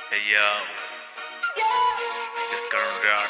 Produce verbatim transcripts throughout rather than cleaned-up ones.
Hey yo, just going down.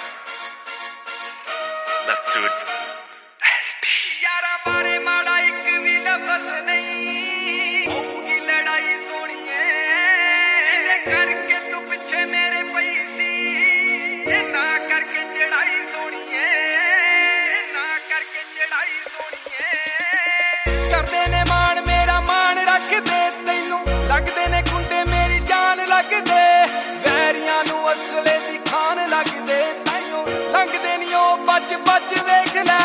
Let's do it. यारा बारे माड़ा एक भी लफ्ज़ नहीं होगी लड़ाई सोनिए जिन्हें करके तू पिछे मेरे पई सी ये ना करके चढ़ाई सोनिए ना करके चढ़ाई सोनिए करदे ने मान मेरा मान रख दे तैनू लगदे ने कुंडे मेरी जान लग दे वैरियां नू असले दी खान लग दे ताइयों लंघदे नी ओ बच बच वेख ले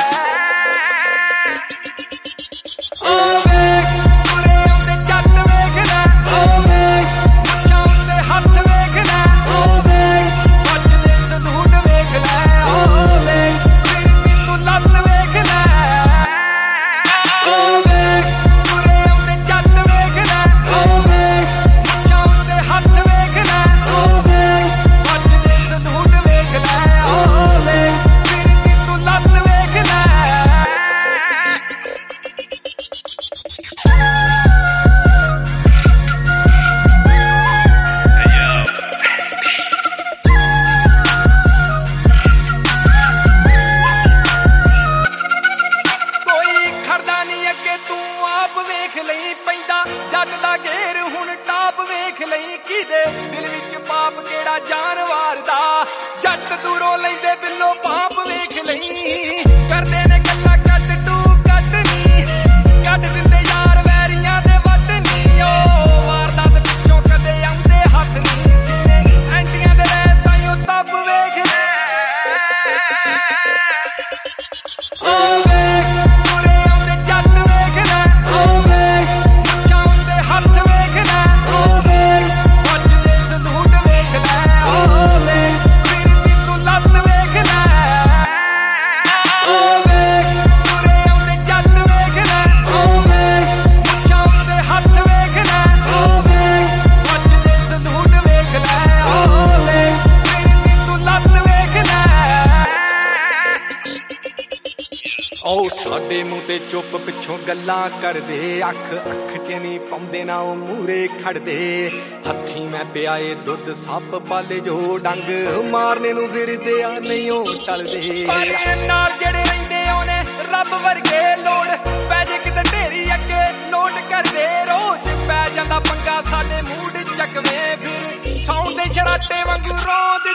जट दा घेर हुण टाप वेख लई किदे दिल विच पाप केड़ा जानवर दा जट दूरों लैंदे बिल्लो पाप वेख लई करदे ने गल्ला कट टू कट नी कट दिंदे यार वैरियां दे वट नी ओ वारदात पिछों कदे आंदे हथ नी एंटियां दे रह ताइयों तब वेख ले ओ वेख तुरे आंदे जट वेख ले ओ वेख ओ साडे मूंह ते चुप पिछों गल्लां करदे अख अख च नहीं पाउंदे ना ओ मूरे खड़दे हत्थी मैं पिया ए दुध सप पाले जो डंग मारने नू फिरदे आ नहीं ओ टलदे नाल जेड़े रहिंदे ओने रब वर्गे लोड़ पै जे किते ढेरी अगे नोट करदे रोज पै जांदा पंगा साडे मूड चकवे फिर सौंदे शराटे वांगू रोंदे